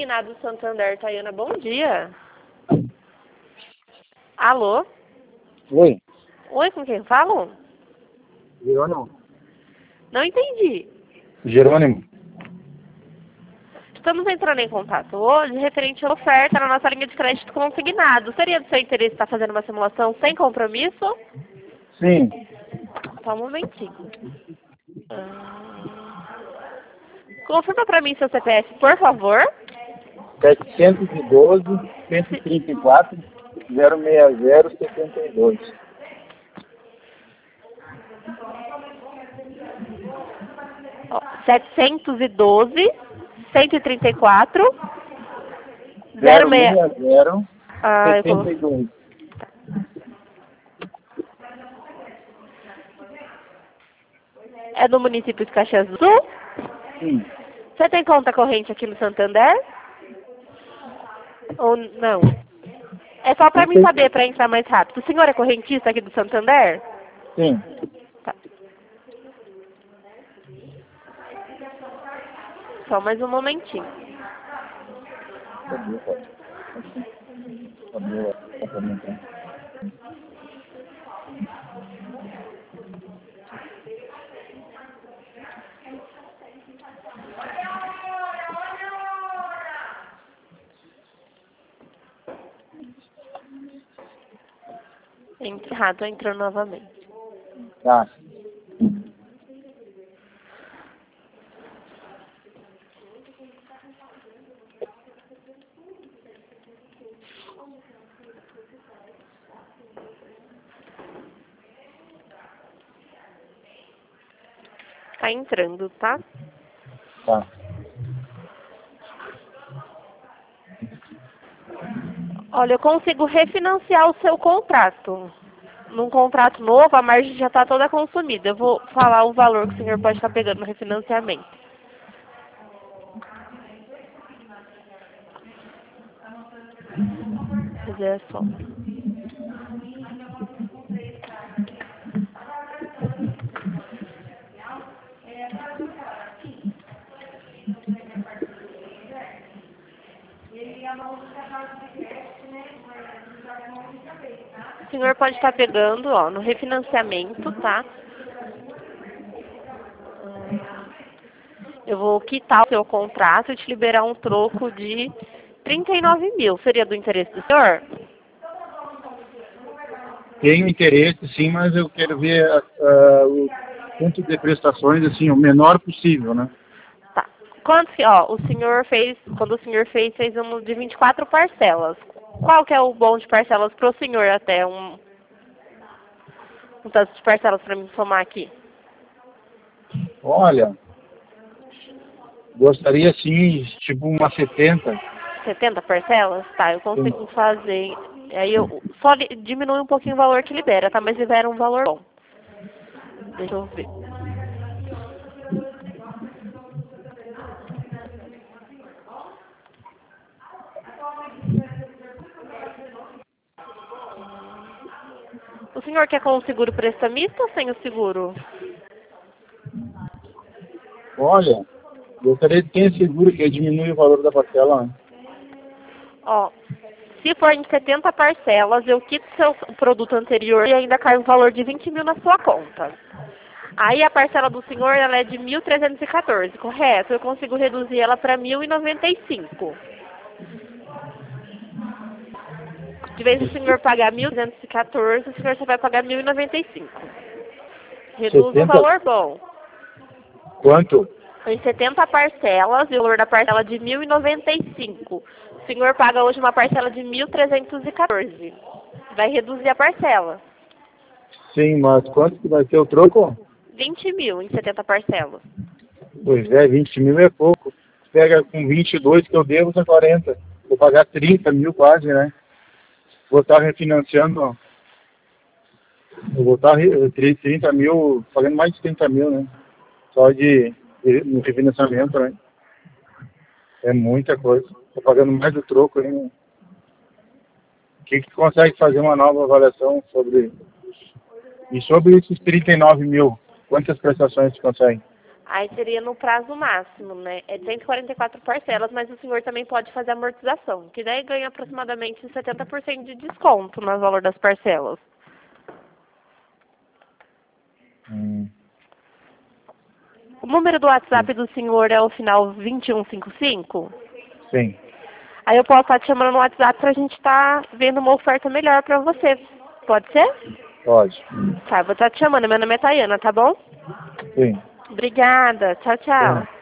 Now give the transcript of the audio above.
Consignado Santander, Tayana, bom dia. Alô? Oi. Oi, com quem falo? Jerônimo. Não entendi. Jerônimo. Estamos entrando em contato hoje referente à oferta na nossa linha de crédito consignado. Seria do seu interesse estar fazendo uma simulação sem compromisso? Sim. Só um momentinho. Confirma para mim seu CPF, por favor. 712, 134, 060, 72. Ó, 712, 134, 060, Ah, eu vou... 72. É do município de Caxias do Sul? Sim. Você tem conta corrente aqui no Santander? Ou não? É só para mim saber, para entrar mais rápido. O senhor é correntista aqui do Santander? Sim. Tá. Só mais um momentinho. Errado, entrou novamente. Tá. Tá entrando, tá? Tá. Olha, eu consigo refinanciar o seu contrato. Num contrato novo, a margem já está toda consumida. Eu vou falar o valor que o senhor pode estar pegando no refinanciamento. Fazer a soma. O senhor pode estar pegando, ó, no refinanciamento, tá? Eu vou quitar o seu contrato e te liberar um troco de 39 mil. Seria do interesse do senhor? Tenho interesse, sim, mas eu quero ver o quanto de prestações, assim, o menor possível, né? Tá. Quanto que, ó, o senhor fez, quando o senhor fez um de 24 parcelas. Qual que é o bom de parcelas pro senhor até um tanto de parcelas para me somar aqui? Olha, gostaria, sim, tipo uma 70. 70 parcelas? Tá, eu consigo fazer. Aí eu só diminui um pouquinho o valor que libera, tá? Mas libera um valor bom. Deixa eu ver. O senhor quer com o seguro prestamista ou sem o seguro? Olha, gostaria de ter seguro que diminui o valor da parcela. Ó, se for em 70 parcelas, eu quito seu produto anterior e ainda cai um valor de 20 mil na sua conta. Aí a parcela do senhor ela é de 1.314, correto? Eu consigo reduzir ela para 1.095. De vez o senhor pagar 1.314, o senhor só vai pagar 1.095. Reduz um 70? valor bom. Quanto? Em 70 parcelas, e o valor da parcela de 1.095. O senhor paga hoje uma parcela de 1.314. Vai reduzir a parcela. Sim, mas quanto que vai ser o troco? 20 mil em 70 parcelas. Pois é, 20 mil é pouco. Pega com 22 que eu devo, são 40. Vou pagar 30 mil quase, né? Vou estar refinanciando, ó. Eu vou estar 30 mil, pagando mais de 30 mil, né? Só no refinanciamento, né? É muita coisa. Estou pagando mais do troco aí, né? O que consegue fazer uma nova avaliação sobre... E sobre esses 39 mil, quantas prestações você consegue? Aí seria no prazo máximo, né? É de 144 parcelas, mas o senhor também pode fazer amortização, que daí ganha aproximadamente 70% de desconto no valor das parcelas. O número do WhatsApp do senhor é o final 2155? Sim. Aí eu posso estar te chamando no WhatsApp pra gente estar vendo uma oferta melhor pra você. Pode ser? Pode. Tá, vou estar te chamando. Meu nome é Tayana, tá bom? Sim. Obrigada. Tchau, tchau. Sim.